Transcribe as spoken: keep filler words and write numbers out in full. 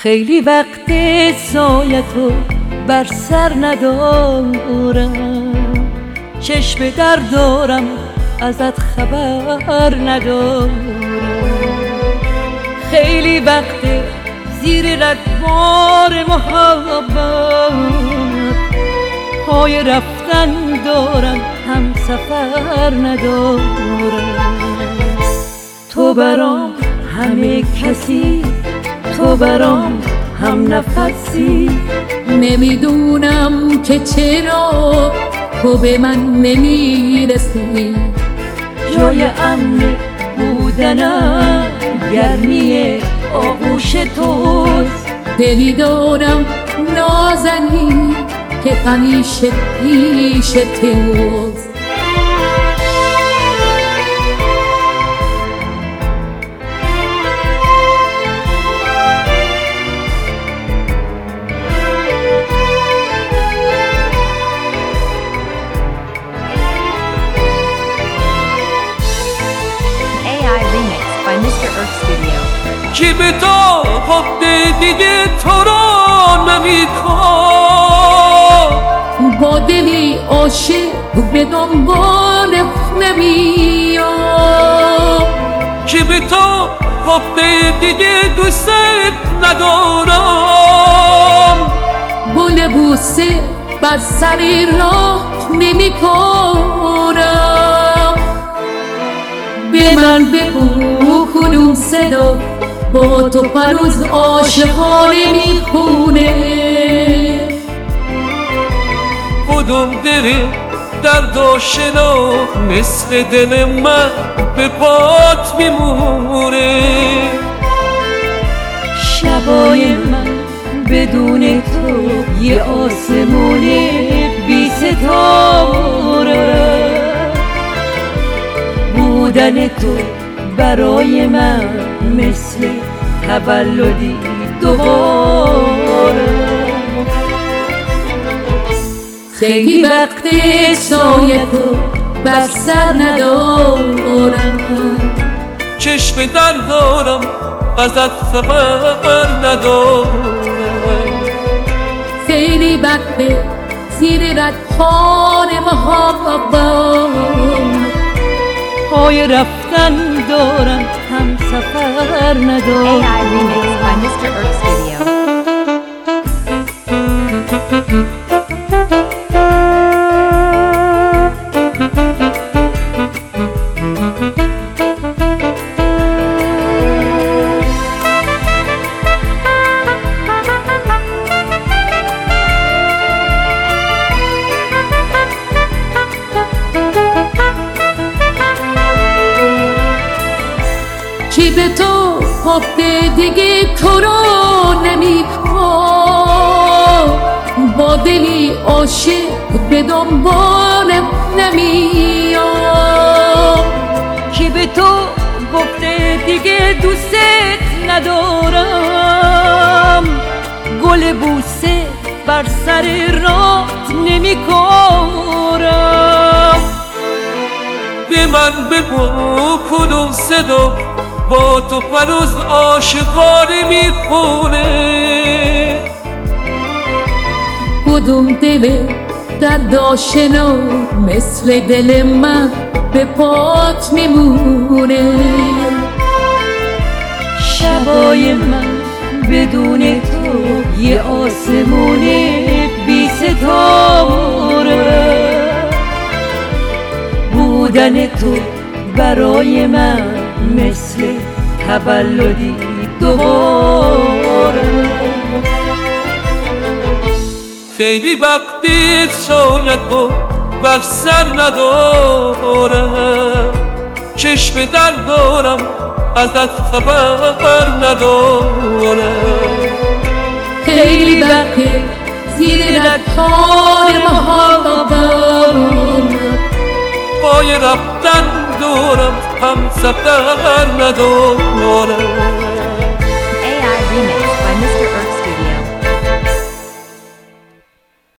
خیلی وقت سایتو بر سر ندارم، چشم در دارم ازت خبر ندارم. خیلی وقت زیر رگبار محبت پای رفتن دارم، هم سفر ندارم. تو برام همه کسی، تو برام هم نفسی. نمیدونم که چرا تو به من نمیرسی. جای امن بودنم گرمی آغوش توست. دلی دارم نازنی که همیشه پیش توست. کی به تو حد دیگه تو رو نمیکن، با دلی عاشق به دنبال نمیام. کی به تو حد دیگه دوست ندارم، گل بوسه بر سر راه نمیکنم. به من بگو کدوم صدا با تو پروز عاشقانه میخونه. کدوم دل درد آشنا مثل دل من به پات میمونه. شبای من بدون تو یه آسمون بی ستاره. بودن تو برای من مثل تولدی دوباره. خیلی وقت سایه تو بر سر ندارم، چشم در دارم ازت خبر ندارم. خیلی وقت زیر ردخان محبت پای رفتن دارم، هم سفر ندارم. A I Remix by mister Erk Studio. کی به تو حب دیگه تو رو نمیخواد، با دلی عاشق به دنبالم نمیاد. کی به تو گفته دیگه دوست ندارم، گل بوسه بر سر رات نمیکارم. به من بگو کدوم صدا با تو پروز عاشقانه میخونه. کدوم دل درد آشنا مثل دل من به پات میمونه. شبای من بدون تو یه آسمون بی ستاره. بودن تو برای من مثل تولدی دوباره. خیلی وقتی شاید تو بر سر ندارم، چشم در دارم ازت خبر ندارم. خیلی وقت زیر ردخان محبت پای رفتن دارم، هم سفر ندارم. A I Remix by mister